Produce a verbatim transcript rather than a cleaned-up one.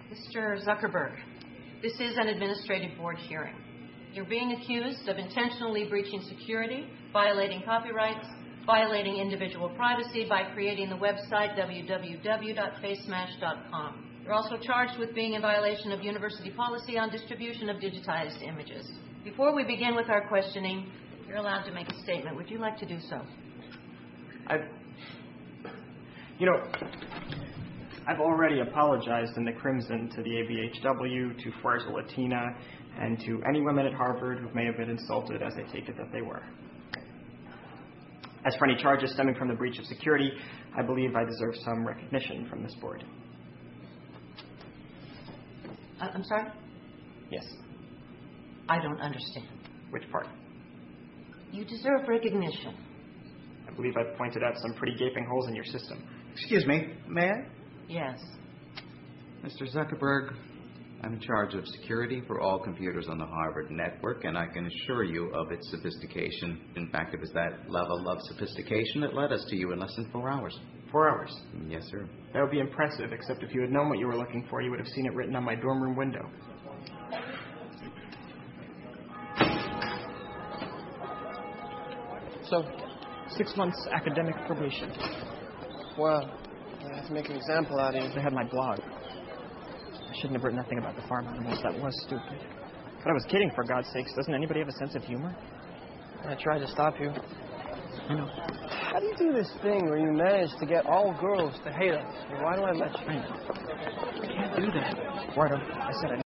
Mister Zuckerberg, this is an administrative board hearing. You're being accused of intentionally breaching security, violating copyrights, violating individual privacy by creating the website w w w dot facemash dot com. You're also charged with being in violation of university policy on distribution of digitized images. Before we begin with our questioning, you're allowed to make a statement. Would you like to do so? I've, you know, I've already apologized in the Crimson to the A B H W, to Fuerza Latina, and to any women at Harvard who may have been insulted, as I take it that they were. As for any charges stemming from the breach of security, I believe I deserve some recognition from this board. Uh, I'm sorry? Yes. I don't understand. Which part? You deserve recognition. I believe I've pointed out some pretty gaping holes in your system. Excuse me, may I? Yes. Mister Zuckerberg, I'm in charge of security for all computers on the Harvard network, and I can assure you of its sophistication. In fact, it was that level of sophistication that led us to you in less than four hours. Four hours? Yes, sir. That would be impressive, except if you had known what you were looking for, you would have seen it written on my dorm room window. So, Six months academic probation. well, I have to make an example out of you. They had my blog. I shouldn't have written that thing about the farm animals. That was stupid. But I was kidding, for God's sakes. Doesn't anybody have a sense of humor? I tried to stop you. I know. How do you do this thing where you manage to get all girls to hate us? Why do I let you? I know. I can't do that. Eduardo, I said I